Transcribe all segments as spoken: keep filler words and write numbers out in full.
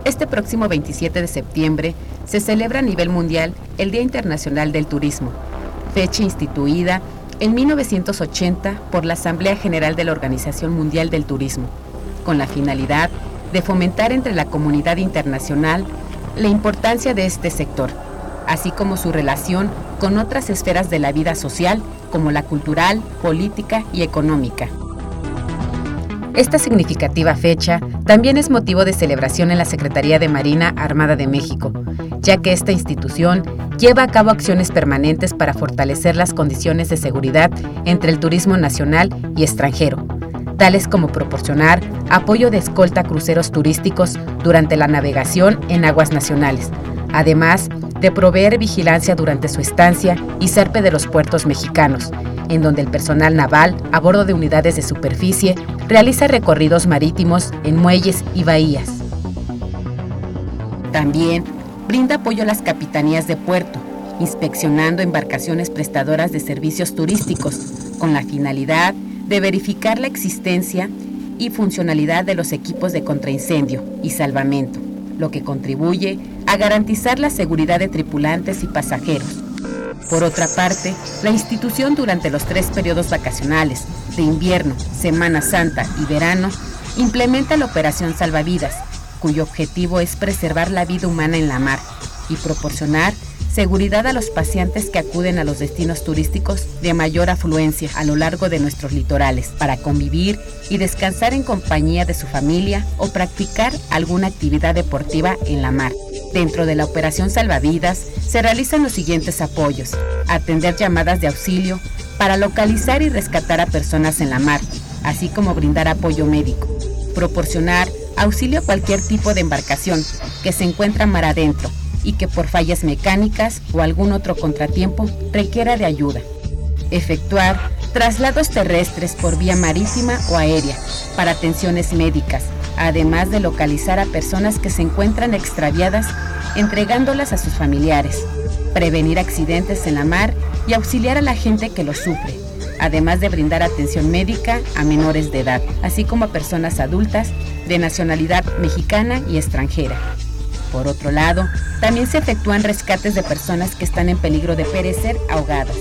Este próximo veintisiete de septiembre se celebra a nivel mundial el Día Internacional del Turismo, fecha instituida en mil novecientos ochenta por la Asamblea General de la Organización Mundial del Turismo, con la finalidad de fomentar entre la comunidad internacional la importancia de este sector, así como su relación con otras esferas de la vida social, como la cultural, política y económica. Esta significativa fecha también es motivo de celebración en la Secretaría de Marina Armada de México, ya que esta institución lleva a cabo acciones permanentes para fortalecer las condiciones de seguridad entre el turismo nacional y extranjero, tales como proporcionar apoyo de escolta a cruceros turísticos durante la navegación en aguas nacionales, además de proveer vigilancia durante su estancia y zarpe de los puertos mexicanos, en donde el personal naval, a bordo de unidades de superficie, realiza recorridos marítimos en muelles y bahías. También brinda apoyo a las capitanías de puerto, inspeccionando embarcaciones prestadoras de servicios turísticos, con la finalidad de verificar la existencia y funcionalidad de los equipos de contraincendio y salvamento, lo que contribuye a garantizar la seguridad de tripulantes y pasajeros. Por otra parte, la institución durante los tres periodos vacacionales de invierno, Semana Santa y verano implementa la Operación Salvavidas, cuyo objetivo es preservar la vida humana en la mar y proporcionar seguridad a los paseantes que acuden a los destinos turísticos de mayor afluencia a lo largo de nuestros litorales, para convivir y descansar en compañía de su familia o practicar alguna actividad deportiva en la mar. Dentro de la Operación Salvavidas se realizan los siguientes apoyos: atender llamadas de auxilio para localizar y rescatar a personas en la mar, así como brindar apoyo médico, proporcionar auxilio a cualquier tipo de embarcación que se encuentra mar adentro y que por fallas mecánicas o algún otro contratiempo requiera de ayuda, efectuar traslados terrestres por vía marítima o aérea para atenciones médicas, además de localizar a personas que se encuentran extraviadas, entregándolas a sus familiares, prevenir accidentes en la mar y auxiliar a la gente que los sufre, además de brindar atención médica a menores de edad, así como a personas adultas de nacionalidad mexicana y extranjera. Por otro lado, también se efectúan rescates de personas que están en peligro de perecer ahogadas.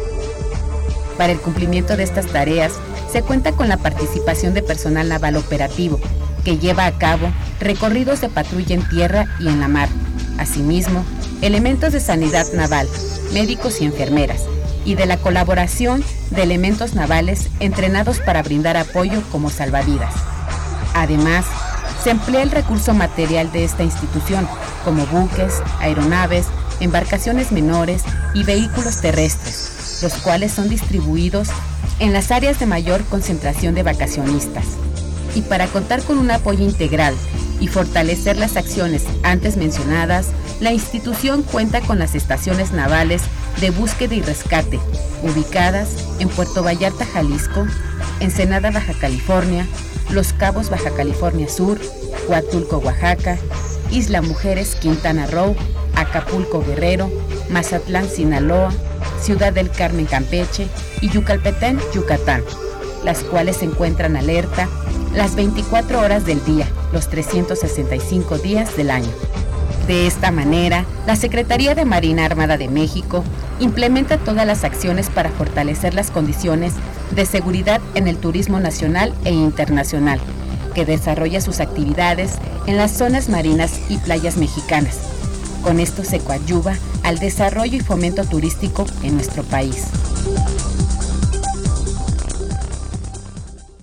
Para el cumplimiento de estas tareas, se cuenta con la participación de personal naval operativo, que lleva a cabo recorridos de patrulla en tierra y en la mar. Asimismo, elementos de sanidad naval, médicos y enfermeras, y de la colaboración de elementos navales entrenados para brindar apoyo como salvavidas. Además, se emplea el recurso material de esta institución, como buques, aeronaves, embarcaciones menores y vehículos terrestres, los cuales son distribuidos en las áreas de mayor concentración de vacacionistas. Y para contar con un apoyo integral y fortalecer las acciones antes mencionadas, la institución cuenta con las estaciones navales de búsqueda y rescate, ubicadas en Puerto Vallarta, Jalisco, Ensenada, Baja California, Los Cabos, Baja California Sur, Huatulco, Oaxaca, Isla Mujeres, Quintana Roo, Acapulco, Guerrero, Mazatlán, Sinaloa, Ciudad del Carmen, Campeche y Yucalpetén, Yucatán, las cuales se encuentran alerta las veinticuatro horas del día, los trescientos sesenta y cinco días del año. De esta manera, la Secretaría de Marina Armada de México implementa todas las acciones para fortalecer las condiciones de seguridad en el turismo nacional e internacional, que desarrolla sus actividades en las zonas marinas y playas mexicanas. Con esto se coadyuva al desarrollo y fomento turístico en nuestro país.